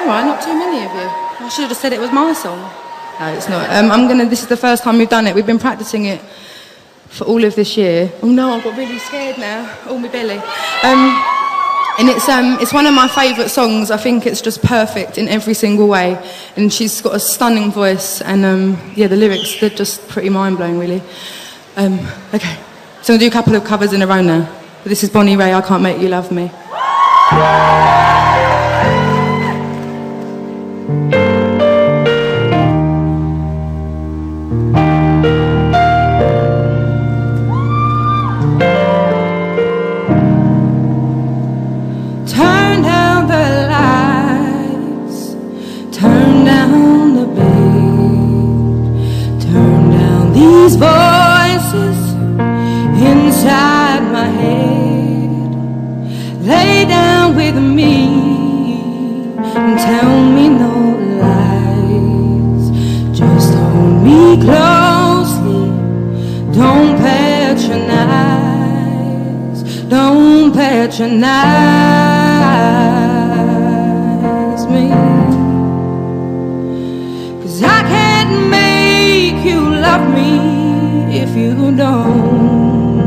All right, not too many of you. I should have said it was my song. No, it's not. This is the first time we've done it. We've been practicing it for all of this year. Oh no, I got really scared now. Oh, my belly. And it's one of my favourite songs. I think it's just perfect in every single way. And she's got a stunning voice. And yeah, the lyrics, they're just pretty mind-blowing, really. Okay, so I'm going to do a couple of covers in a row now. But this is Bonnie Raitt, I Can't Make You Love Me. Turn down the lights, turn down the beat, turn down these voices inside my head. Lay down with me and tell me no lies. Just hold me closely, don't patronize, don't patronize me. 'Cause I can't make you love me if you don't.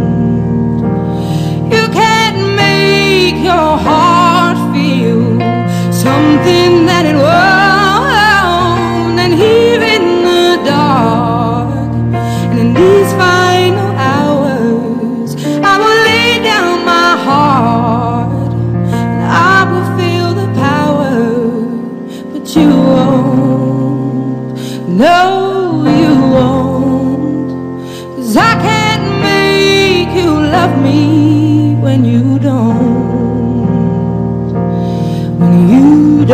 You can't make your heart feel something that it won't. And here in the dark, and in these final hours, I will lay down my heart, and I will feel the power, but you won't. No, you won't. 'Cause I can't make you love me when you don't, when you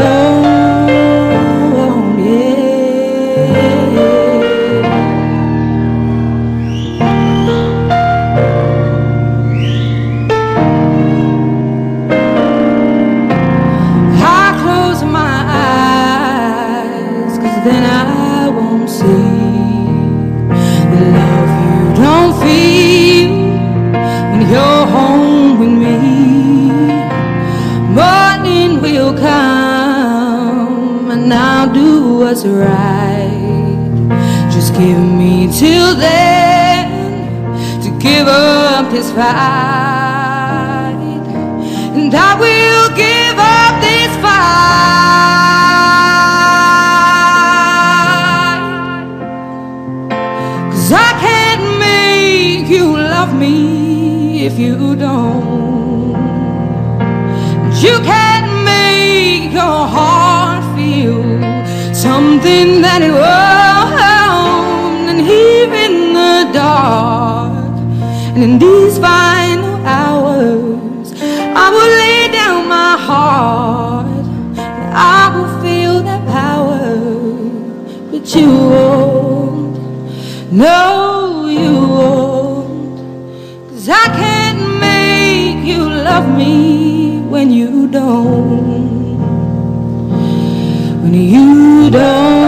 don't, yeah. I close my eyes, 'cause then I won't see the love you don't feel when you're home with me. Morning will come and I'll do what's right. Just give me till then to give up this fight, and I will give up this fight. 'Cause I can't make you love me if you don't. You can't make your heart feel something that it won't. And here in the dark, and in these final hours, I will lay down my heart, and I will feel that power, but you won't. No, you won't. 'Cause I can't make you love me when you don't, when you don't.